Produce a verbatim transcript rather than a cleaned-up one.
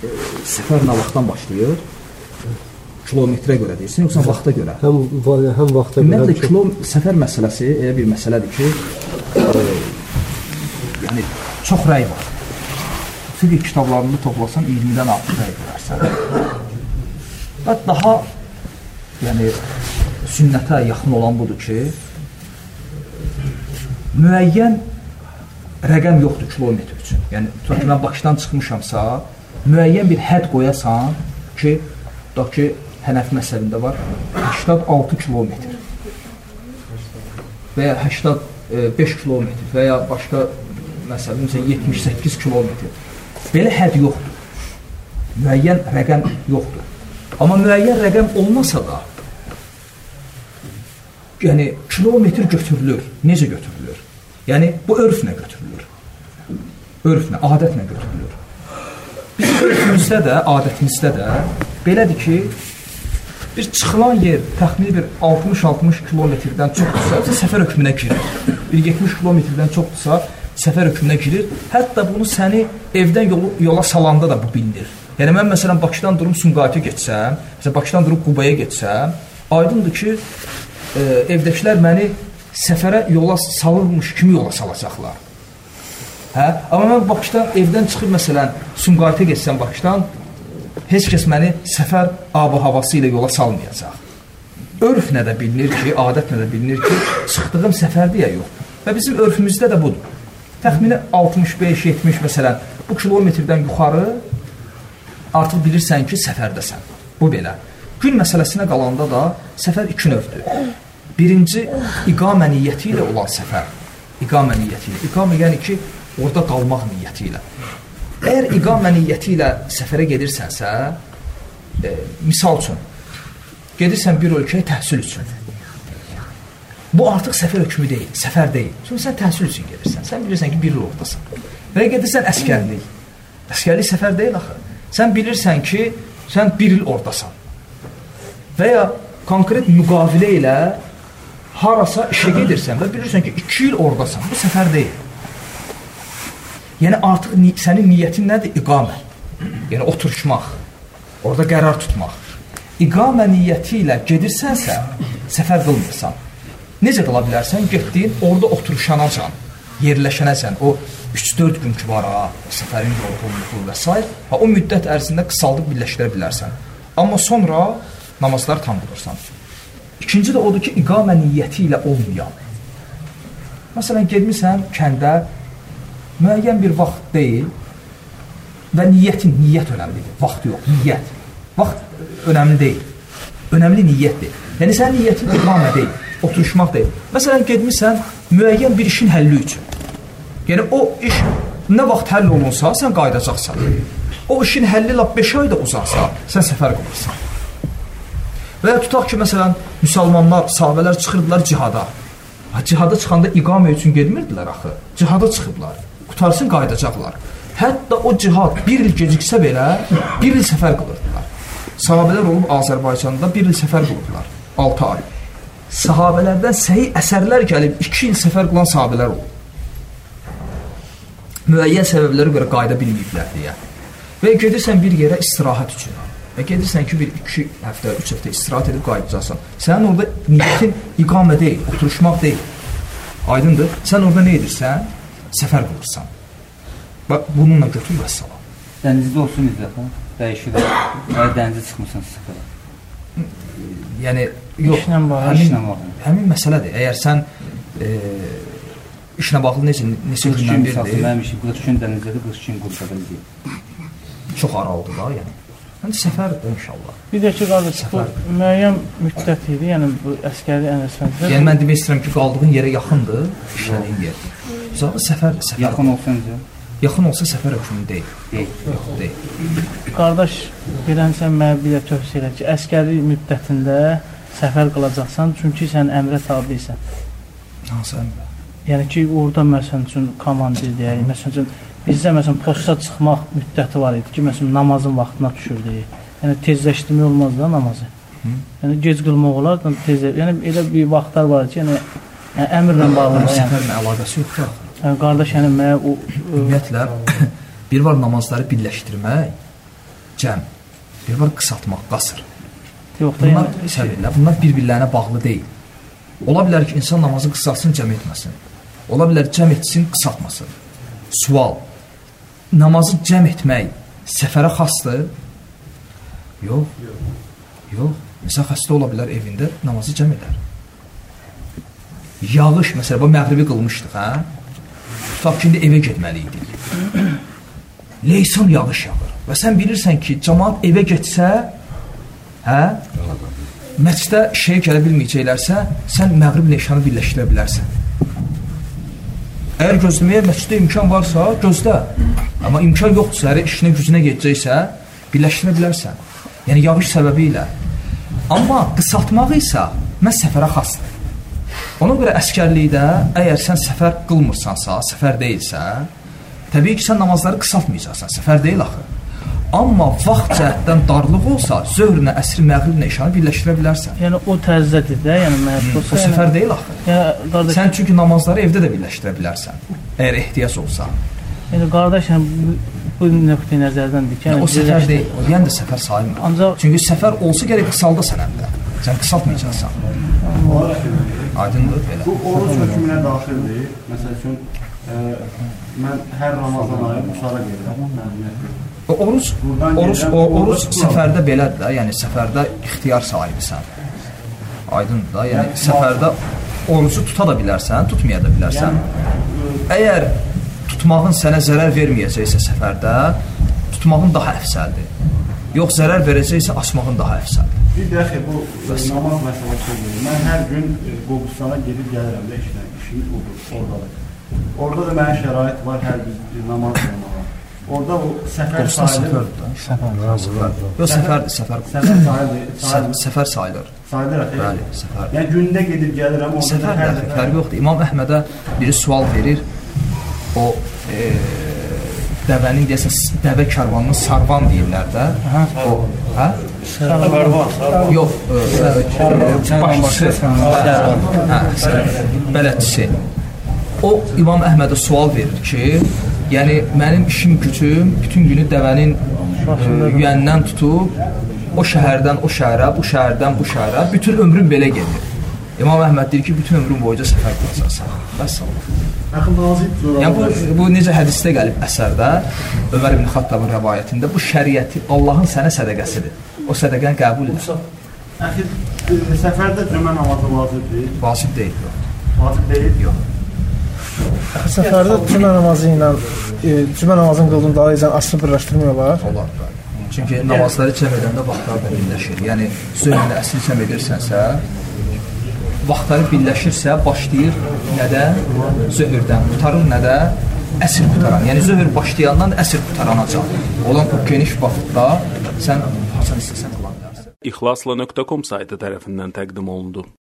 səfər nə vaxtdan başlayır? Kilometrə görə deyirsən, yoxsa vaxta görə? Həm, həm vaxta görə. Ümumiyyətlə, kilo, səfər məsələsi elə bir məsələdir ki, e, yəni, çox rəy var. Fiqh kitablarını toplasan, iyirmidən artıq rəy görərsən. Və daha yəni, sünnətə yaxın olan budur ki, müəyyən rəqəm yoxdur kilometr üçün. Yəni, tutaq ki, mən Bakıdan çıxmışamsa, müəyyən bir hədd qoyasan ki, tutaq ki, Hənəfi məzhəbində var səksən altı kilometr və ya səksən beş kilometr və ya başqa məsələn yetmiş səkkiz kilometr. Belə hədd yoxdur. Müəyyən rəqəm yoxdur. Amma müəyyən rəqəm olmasa da yəni kilometr götürülür. Necə götürülür? Yəni bu örflə götürülür. Örflə, adətlə götürülür. Bizim örfümüzdə də, adətimizdə də belədir ki, bir çıxılan yer təxmini bir altmış altmış kilometrdən çoxdursa, səfər hökmünə girir. Bir yetmiş kilometrdən çoxdursa, səfər hökmünə girir. Hətta bunu səni evdən yolu, yola salanda da bu bilinir. Yəni, mən məsələn Bakıdan durum Sumqayıta getsəm, məsələn Bakıdan durum Qubaya getsəm, aydındır ki, e, evdəkilər məni səfərə yola salırmış kimi yola salacaqlar. Hə? Amma mən Bakıdan evdən çıxıb məsələn Sumqayıta getsəm Bakıdan, heç kəs məni səfər ab-havası ilə yola salmayacaq. Örflə də bilinir ki, adətlə də bilinir ki, çıxdığım səfərdir ya yox. Və bizim örfümüzdə də budur. Təxmini altmış beş yetmiş məsələn, bu kilometrdən yuxarı artıq bilirsən ki, səfərdəsən. Bu belə. Gün məsələsinə qalanda da səfər iki növdür. Birinci, iqamə niyyəti ilə olan səfər. İqamə niyyəti ilə. İqamə yəni ki, orada qalmaq niyyəti ilə. Əgər iqamə niyyəti ilə səfərə gedirsənsə, e, misal üçün, gedirsən bir ölkəyə təhsil üçün. Bu artıq səfər hökmü deyil, səfər deyil. Çünki sən təhsil üçün gedirsən, sən bilirsən ki, bir il oradasan. Və gedirsən əskərlik. Əskərlik səfər deyil axı. Sən bilirsən ki, sən bir il oradasan. Və ya konkret müqavilə ilə harasa işə gedirsən və bilirsən ki, iki il oradasan. Bu səfər deyil. Yəni, artıq ni sənin niyyətin nədir? İqamə. Yəni, oturuşmaq, orada qərar tutmaq. İqamə niyyəti ilə gedirsənsə, səfər qılmırsan. Necə qıla bilərsən? Getdiyin, orada oturuşanacan, yerləşənəcən, o üç dörd gün ki var, ha, səfərin yorğunluğu və s. O müddət ərzində qısaldıb birləşdirə bilərsən. Amma sonra namazları tam qılırsan. İkinci də odur ki, iqamə niyyəti ilə olmayan. Məsələn, gedmirsən kəndə, müəyyən bir vaxt deyil və niyyətin, niyyət önəmlidir. Vaxt yox, niyyət. Vaxt önəmli deyil. Önəmli niyyətdir. Yəni, sənin niyyətin iqamə deyil, oturuşmaq deyil. Məsələn, gedmirsən müəyyən bir işin həlli üçün. Yəni, o iş nə vaxt həll olunsa, sən qaydacaqsan. O işin həlli lap beş ayda uzansa, sən səfər qılırsan. Və ya tutaq ki, məsələn, müsəlmanlar, sahabələr çıxırdılar cihada. Cihada çıxanda iqamə üçün gedmirdilər axı. Cihada çıxıblar. Qutarsın, qaydacaqlar. Hətta o cihad bir il geciksə belə, bir il səfər qılırdılar. Sahabələr olub Azərbaycanda bir il səfər qılırdılar. altı ay. Sahabələrdən səhih əsərlər gəlib iki il səfər qılan sahabələr olub. Müəyyən səbəblərə görə qayda bilməyiblər deyə. Və gedirsən bir yerə istirahət üçün. Və gedirsən ki, bir iki həftə, üç həftə istirahət edib qaydacaqsan. Sənin orada niyyətin iqamə deyil, oturuşmaq deyil. Aydındır. Sən orada nə edirsən? Səfər qılırsan. Bax, bununla götür və salam. Dənizdə olsun izlətən, dəyişir, əgər dənizə çıxmırsan səfərə. Yəni, yox, işlə bağlı, həmin, işlə bağlı. Həmin məsələdir. Əgər sən e, işlə bağlı necə, neçə gündən birdir? Mənim işim qırx gün dənizlədir, qırx gün qurqada deyil. Çox aralıdır da, yəni. Məncə səfərdir inşallah. Bir də ki, qardaş, bu müəyyən müddət idi, yəni bu əskəri ən əsfəndə. Yəni, mən demək istəyirəm ki, qaldığın yerə yaxındır, işlədiyin yer. Zaten səfər, səfər. Yaxın olsa necə? Yaxın olsa səfər hökmü deyil. Deyil. Yox, deyil. Qardaş, bilənsən mənə bir də tövsiyə edir ki, əskəri müddətində səfər qılacaqsan, çünki sən əmrə tabisən. Hansı əmrə? Yəni ki, orada məsələn üçün komandir deyək, məsələn üçün bizdə məsələn posta çıxmaq müddəti var idi ki, məsələn namazın vaxtına düşürdü. Yəni tezləşdirmək olmaz da namazı. Hı? Yəni gec qılmaq olar da tez. Yəni elə bir vaxtlar var ki, yəni, yəni əmrlə bağlı. Yəni səfərlə əlaqəsi yoxdur. Yəni qardaş, yəni mənə o ümumiyyətlə bir var namazları birləşdirmək, cəm, biri var qısaltmaq, qasır. Yox da Bunlar yəni səbəblər, bunlar bir-birlərinə bağlı deyil. Ola bilər ki, insan namazı qısaltsın, cəm etməsin. Ola bilər cəm etsin, qısaltmasın. Sual, namazı cəm etmək səfərə xasdır? Yox. Yox. Məsələn, xəstə ola bilər evində, namazı cəm edər. Yağış, məsələn, bu məğribi qılmışdıq, hə? Tutaq ki, indi evə getməliydik. Leysan yağış yağır. Və sən bilirsən ki, cəmaat evə getsə, hə? Məscidə şeyə gələ bilməyəcəklərsə, sən məğrib leyşanı birləşdirə bilərsən. Əgər gözləməyə məscidə imkan varsa, gözlə. Amma imkan yoxdursa, əgər işinə, gücünə gedəcəksə, birləşdirə bilərsən. Yəni, yağış səbəbi ilə. Amma qısaltmaq isə məhz səfərə xasdır. Ona görə əskərlikdə, əgər sən səfər qılmırsansa, səfər deyilsə, təbii ki, sən namazları qısaltmayacaqsan, səfər deyil axı. Amma vaxt cəhətdən darlıq olsa, zöhrünə, əsri, məğriblə işanı birləşdirə bilərsən. Yəni o tərzədir də, yəni məhəbbət olsa. O səfər deyil axı. Yəni qardaş, sən çünki namazları evdə də birləşdirə bilərsən, əgər ehtiyac olsa. Yəni qardaş, yəni bu, bu nöqteyi nəzərdəndir ki, yəni o səfər deyil, o yəni də səfər sayılmır. Ancaq çünki səfər olsa gərək qısaldasan həm də. Sən qısaltmayacaqsan. Aydındır belə. Bu oruç hökmünə daxildir. Məsəl üçün, e, mən hər Ramazan ayı Musara gedirəm. O oruç, oruç, o, oruç səfərdə belədir də, yəni səfərdə ixtiyar sahibisən. Aydındır da, yəni səfərdə orucu tuta da bilərsən, tutmaya da bilərsən. Əgər tutmağın sənə zərər verməyəcəksə səfərdə, tutmağın daha əfsəldir. Yox, zərər verəcəksə asmağın daha əfsəldir. Bir dəxi bu namaz məsələsidir. Mən hər gün Qobustana gedib gəlirəm də işlə, işim odur, oradadır. Orada da mənə şərait var hər gün namaz qılmağa. Orada o səfər sayılır. Səfər, yox, səfər, səfər. Səfər sayılır. Səfər sayılır. Sayılır, bəli, səfər. Yəni gündə gedib gəlirəm, orada səfər də fərqi yoxdur. İmam Əhmədə biri sual verir, o e, dəvənin deyəsən, dəvə karvanının sarvan deyirlər də. O, hə? Sarvan. Yox, başçısı, hə, bələdçisi. O, İmam Əhmədə sual verir ki, yəni, mənim işim gücüm bütün günü dəvənin e, yüyəndən tutub, o şəhərdən o şəhərə, bu şəhərdən bu şəhərə, bütün ömrüm belə gedir. İmam Əhməd deyir ki, bütün ömrüm boyunca səfər qılacaqsan. Vəssalam. Yəni, bu, bu necə hədisdə gəlib əsərdə, Ömər ibn Xattabın rəvayətində, bu şəriəti Allahın sənə sədəqəsidir. O sədəqəni qəbul edir. Əxir, səfərdə cümə namazı vacibdir? Vacib deyil, yox. Vacib deyil? Yox. Səfərdə cümə namazı ilə e, cümə namazını qıldığın daha izən asrı birləşdirmək olar? Olar, bəli. Çünki namazları cəm edəndə vaxtlar da birləşir. Yəni, zöhründə əsri cəm edirsənsə, vaxtları birləşirsə, başlayır nədən? Zöhrdən. Qutarır nədə? Əsr qutaran. Yəni, zöhr başlayandan əsr qutaranacaq. Olan o geniş vaxtda sən hasan istəsən qıla bilərsən. İxlasla nöqtə com saytı tərəfindən təqdim olundu.